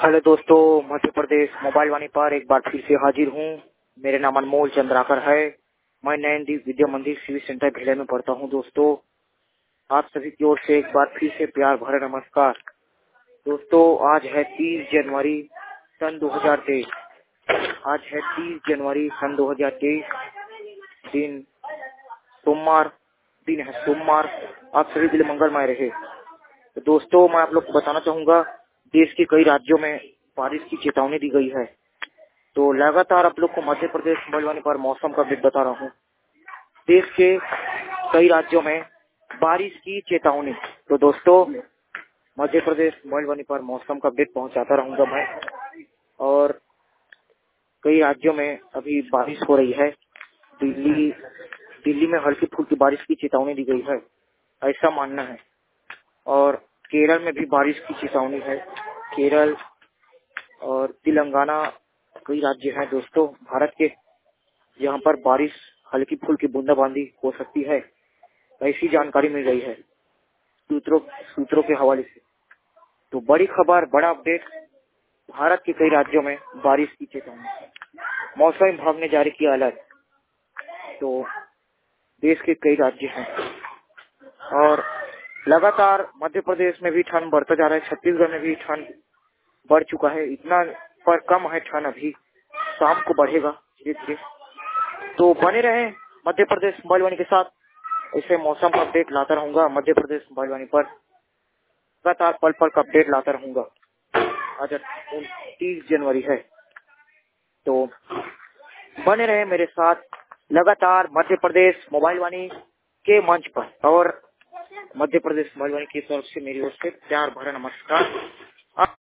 Hello दोस्तों, Madhya Pradesh mobile वाणी पर एक बार फिर से हाजिर हूँ। मेरा नाम अनमोल चंद्राकर है। मैं नयनदीप विद्या मंदिर सिविल सेंटर भिले में पढ़ता हूँ। दोस्तों, आप सभी की ओर से एक बार फिर से प्यार भरा नमस्कार। दोस्तों, आज है 30 जनवरी सन 2023। आज है 30 जनवरी सन 2023। दिन है सोमवार। आप सभी के लिए मंगलमय रहे। तो दोस्तों, मैं आप लोग को बताना चाहूंगा, देश के कई राज्यों में बारिश की चेतावनी दी गई है। तो लगातार आप लोग को मध्य प्रदेश मोबाइल वाणी पर मौसम का अपडेट बता रहा हूँ। देश के कई राज्यों में बारिश की चेतावनी। तो दोस्तों, मध्य प्रदेश मोबाइल वाणी पर मौसम का अपडेट पहुंचाता रहूंगा मैं। और कई राज्यों में अभी बारिश हो रही है। दिल्ली में हल्की फुल्की बारिश की चेतावनी दी गई है, ऐसा मानना है। और केरल में भी बारिश की चेतावनी है। केरल और तेलंगाना कई राज्य हैं दोस्तों भारत के, जहां पर बारिश हल्की फुल्की बूंदाबांदी हो सकती है, ऐसी जानकारी मिल रही है सूत्रों के हवाले से। तो बड़ी खबर, बड़ा अपडेट, भारत के कई राज्यों में बारिश की चेतावनी। मौसम विभाग ने जारी किया अलर्ट। तो देश के कई राज्य हैं और लगातार मध्य प्रदेश में भी ठंड बढ़ता जा रहा है। छत्तीसगढ़ में भी ठंड बढ़ चुका है, इतना पर कम है ठंड, अभी शाम को बढ़ेगा धीरे धीरे। तो बने रहे मध्य प्रदेश मोबाइल वाणी के साथ, ऐसे मौसम का अपडेट लाता रहूंगा। मध्य प्रदेश मोबाइल वाणी पर लगातार पल पल का अपडेट लाता रहूंगा। आज 29 जनवरी है, तो बने रहे मेरे साथ लगातार मध्य प्रदेश मोबाइल वाणी के मंच पर। और मध्य प्रदेश मोबाइल वाणी की तरफ से मेरी ओर से प्यार भरा नमस्कार।